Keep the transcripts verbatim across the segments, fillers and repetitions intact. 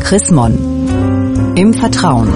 Chris Mon. Im Vertrauen.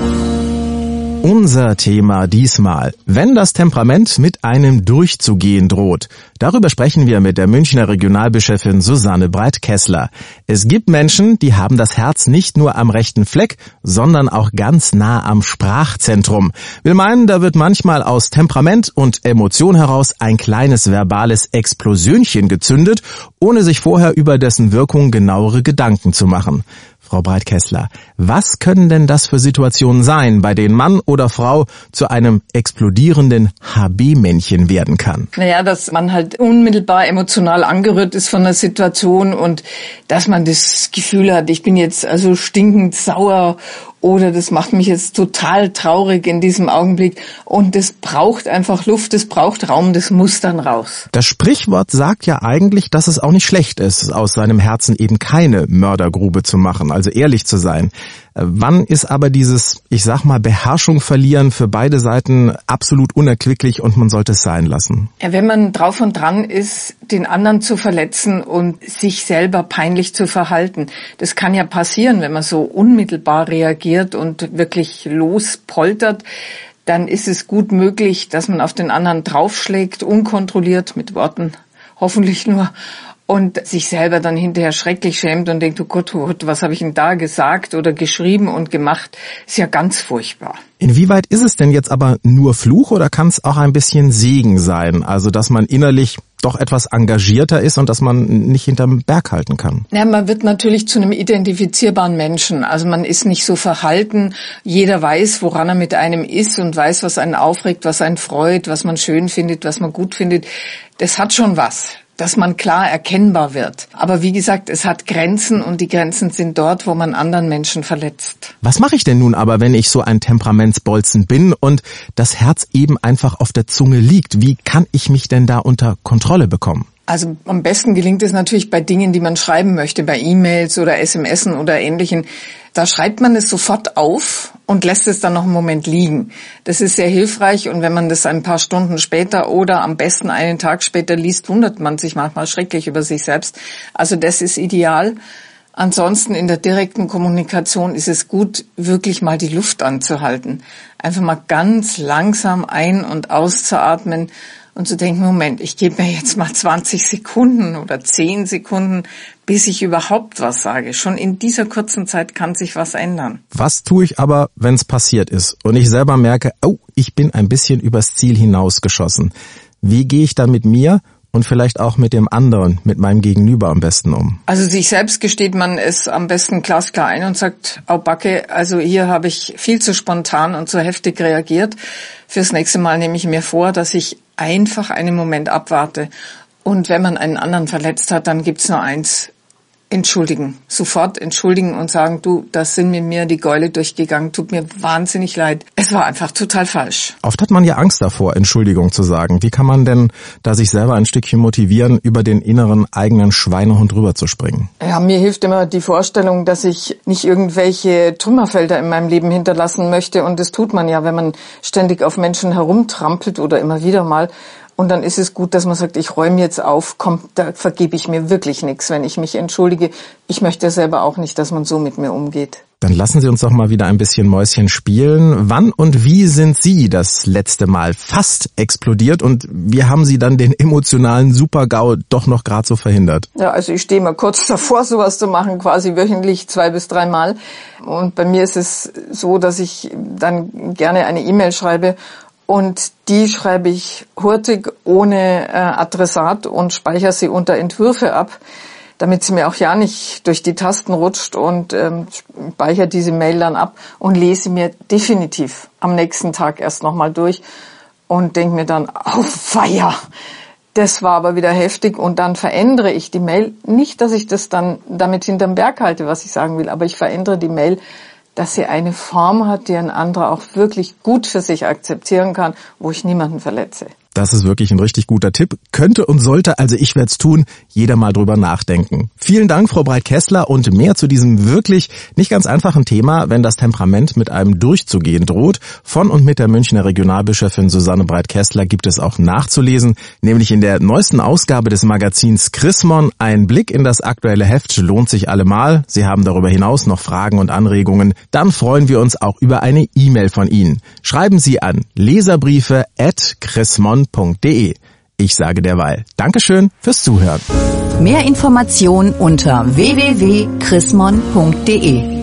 Unser Thema diesmal: Wenn das Temperament mit einem durchzugehen droht. Darüber sprechen wir mit der Münchner Regionalbischöfin Susanne Breit-Kessler. Es gibt Menschen, die haben das Herz nicht nur am rechten Fleck, sondern auch ganz nah am Sprachzentrum. Will meinen, da wird manchmal aus Temperament und Emotion heraus ein kleines verbales Explosionchen gezündet, ohne sich vorher über dessen Wirkung genauere Gedanken zu machen. Frau Breit-Kessler, was können denn das für Situationen sein, bei denen Mann oder Frau zu einem explodierenden H B-Männchen werden kann? Naja, dass man halt unmittelbar emotional angerührt ist von der Situation und dass man das Gefühl hat, ich bin jetzt also stinkend sauer oder das macht mich jetzt total traurig in diesem Augenblick und das braucht einfach Luft, das braucht Raum, das muss dann raus. Das Sprichwort sagt ja eigentlich, dass es auch nicht schlecht ist, aus seinem Herzen eben keine Mördergrube zu machen, also ehrlich zu sein. Wann ist aber dieses, ich sag mal, Beherrschung verlieren für beide Seiten absolut unerquicklich und man sollte es sein lassen? Ja, wenn man drauf und dran ist, den anderen zu verletzen und sich selber peinlich zu verhalten, das kann ja passieren, wenn man so unmittelbar reagiert und wirklich lospoltert, dann ist es gut möglich, dass man auf den anderen draufschlägt, unkontrolliert, mit Worten hoffentlich nur, und sich selber dann hinterher schrecklich schämt und denkt, oh Gott, oh Gott, was habe ich denn da gesagt oder geschrieben und gemacht? Ist ja ganz furchtbar. Inwieweit ist es denn jetzt aber nur Fluch oder kann es auch ein bisschen Segen sein? Also, dass man innerlich doch etwas engagierter ist und dass man nicht hinterm Berg halten kann? Ja, man wird natürlich zu einem identifizierbaren Menschen. Also man ist nicht so verhalten. Jeder weiß, woran er mit einem ist und weiß, was einen aufregt, was einen freut, was man schön findet, was man gut findet. Das hat schon was, dass man klar erkennbar wird. Aber wie gesagt, es hat Grenzen und die Grenzen sind dort, wo man anderen Menschen verletzt. Was mache ich denn nun aber, wenn ich so ein Temperamentsbolzen bin und das Herz eben einfach auf der Zunge liegt? Wie kann ich mich denn da unter Kontrolle bekommen? Also am besten gelingt es natürlich bei Dingen, die man schreiben möchte, bei E-Mails oder S M Sen oder Ähnlichen. Da schreibt man es sofort auf und lässt es dann noch einen Moment liegen. Das ist sehr hilfreich und wenn man das ein paar Stunden später oder am besten einen Tag später liest, wundert man sich manchmal schrecklich über sich selbst. Also das ist ideal. Ansonsten in der direkten Kommunikation ist es gut, wirklich mal die Luft anzuhalten. Einfach mal ganz langsam ein- und auszuatmen und zu denken, Moment, ich gebe mir jetzt mal zwanzig Sekunden oder zehn Sekunden, bis ich überhaupt was sage. Schon in dieser kurzen Zeit kann sich was ändern. Was tue ich aber, wenn es passiert ist und ich selber merke, oh, ich bin ein bisschen übers Ziel hinausgeschossen? Wie gehe ich dann mit mir und vielleicht auch mit dem anderen, mit meinem Gegenüber am besten um? Also sich selbst gesteht man es am besten glasklar ein und sagt, au Backe, also hier habe ich viel zu spontan und zu heftig reagiert. Fürs nächste Mal nehme ich mir vor, dass ich einfach einen Moment abwarte. Und wenn man einen anderen verletzt hat, dann gibt's nur eins: entschuldigen. Sofort entschuldigen und sagen, du, das sind mit mir die Gäule durchgegangen, tut mir wahnsinnig leid. Es war einfach total falsch. Oft hat man ja Angst davor, Entschuldigung zu sagen. Wie kann man denn da sich selber ein Stückchen motivieren, über den inneren eigenen Schweinehund rüberzuspringen? Ja, mir hilft immer die Vorstellung, dass ich nicht irgendwelche Trümmerfelder in meinem Leben hinterlassen möchte. Und das tut man ja, wenn man ständig auf Menschen herumtrampelt oder immer wieder mal. Und dann ist es gut, dass man sagt, ich räume jetzt auf, komm, da vergebe ich mir wirklich nichts, wenn ich mich entschuldige. Ich möchte selber auch nicht, dass man so mit mir umgeht. Dann lassen Sie uns doch mal wieder ein bisschen Mäuschen spielen. Wann und wie sind Sie das letzte Mal fast explodiert und wie haben Sie dann den emotionalen Super-GAU doch noch gerade so verhindert? Ja, also ich stehe mal kurz davor, sowas zu machen, quasi wöchentlich zwei bis dreimal. Und bei mir ist es so, dass ich dann gerne eine E-Mail schreibe. Und die schreibe ich hurtig ohne äh, Adressat und speichere sie unter Entwürfe ab, damit sie mir auch ja nicht durch die Tasten rutscht, und ähm, speichere diese Mail dann ab und lese mir definitiv am nächsten Tag erst nochmal durch und denke mir dann, auweia, das war aber wieder heftig, und dann verändere ich die Mail. Nicht, dass ich das dann damit hinterm Berg halte, was ich sagen will, aber ich verändere die Mail, dass sie eine Form hat, die ein anderer auch wirklich gut für sich akzeptieren kann, wo ich niemanden verletze. Das ist wirklich ein richtig guter Tipp. Könnte und sollte, also ich werde es tun, jeder mal drüber nachdenken. Vielen Dank, Frau Breit-Kessler, und mehr zu diesem wirklich nicht ganz einfachen Thema, wenn das Temperament mit einem durchzugehen droht. Von und mit der Münchner Regionalbischöfin Susanne Breit-Kessler gibt es auch nachzulesen, nämlich in der neuesten Ausgabe des Magazins Chrismon. Ein Blick in das aktuelle Heft lohnt sich allemal. Sie haben darüber hinaus noch Fragen und Anregungen. Dann freuen wir uns auch über eine E-Mail von Ihnen. Schreiben Sie an leserbriefe at chrismon punkt de. Ich sage derweil Dankeschön fürs Zuhören. Mehr Informationen unter w w w punkt chrismon punkt de.